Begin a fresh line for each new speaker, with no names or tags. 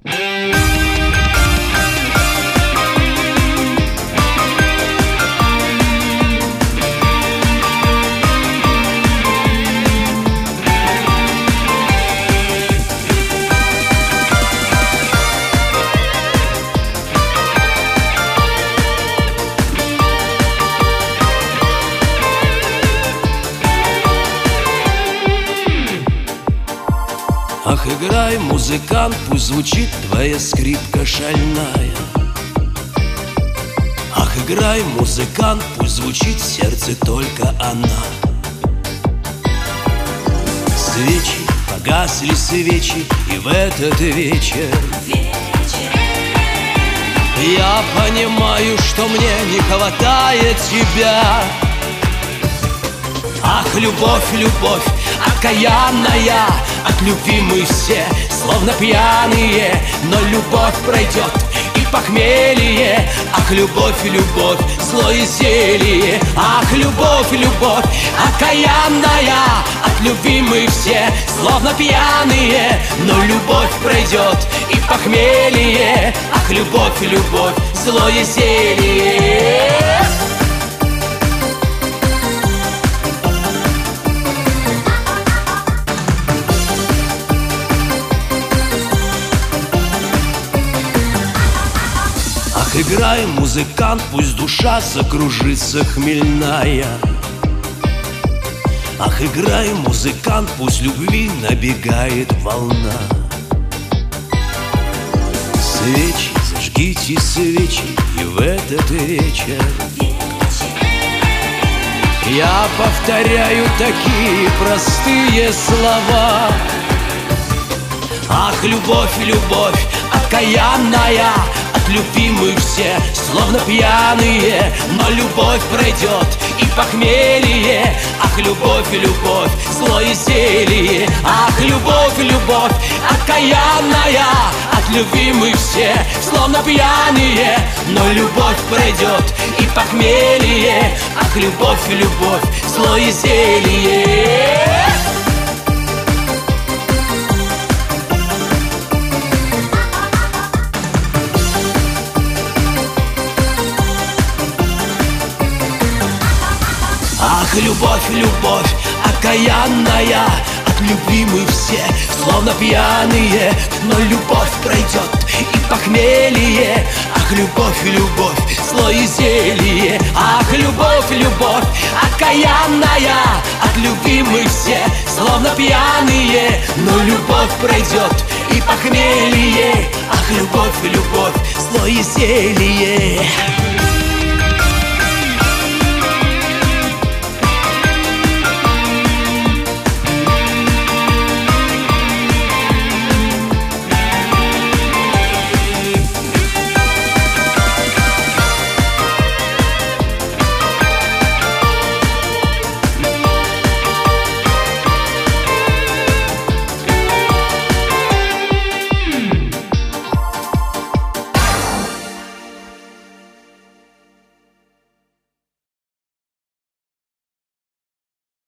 Ах, играй, музыкант, пусть звучит твоя скрипка шальная. Ах, играй, музыкант, пусть звучит в сердце только она. Свечи, погасли свечи, и в этот вечер я понимаю, что мне не хватает тебя. Ах, любовь, любовь, окаянная, от любви мы все словно пьяные, но любовь пройдет и похмелье. Ах, любовь, любовь, зло и зелье. Ах, любовь, любовь, окаянная, от любви мы все словно пьяные, но любовь пройдет и похмелье. Ах, любовь, любовь, зло и зелье. Играй, музыкант, пусть душа закружится хмельная. Ах, играй, музыкант, пусть любви набегает волна. Свечи, зажгите свечи, и в этот вечер я повторяю такие простые слова. Ах, любовь, любовь, окаянная, от любви мы все словно пьяные, но любовь пройдет и похмелье. Ах, любовь, любовь, зло и зелье. Ах, любовь, любовь, окаянная, от любви мы все словно пьяные, но любовь пройдет и похмелье. Ах, любовь, любовь, зло и зелье. Ах, любовь, любовь, окаянная, от любви мы все словно пьяные, но любовь пройдет и похмелье. Ах, любовь, любовь, зло и зелье. Ах, любовь, любовь, окаянная, от любви мы все словно пьяные, но любовь пройдет и похмелье. Ах, любовь, любовь, зло и зелье.